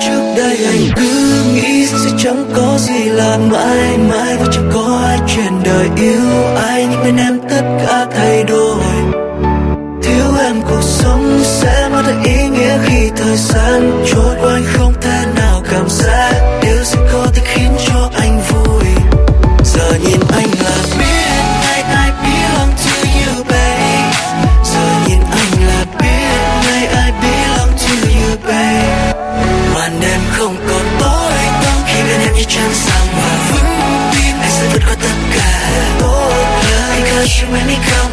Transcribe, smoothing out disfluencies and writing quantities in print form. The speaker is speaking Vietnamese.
Trước đây anh cứ nghĩ sẽ chẳng có gì là mãi mãi, và chẳng có ai chuyện đời yêu ai, nhưng bên em tất cả thay đổi. Thiếu em cuộc sống sẽ mất đi ý nghĩa khi thời gian trôi qua. Anh không thể nào cảm giác điều sẽ có thể khiến cho anh vui. Giờ nhìn anh là biết ngày I belong to you babe. Giờ nhìn anh là biết ngày I belong to you babe. Màn đêm không còn tối tăm khi bên em như trăng sáng, và vững tin anh sẽ vượt qua tất cả. Because you make me come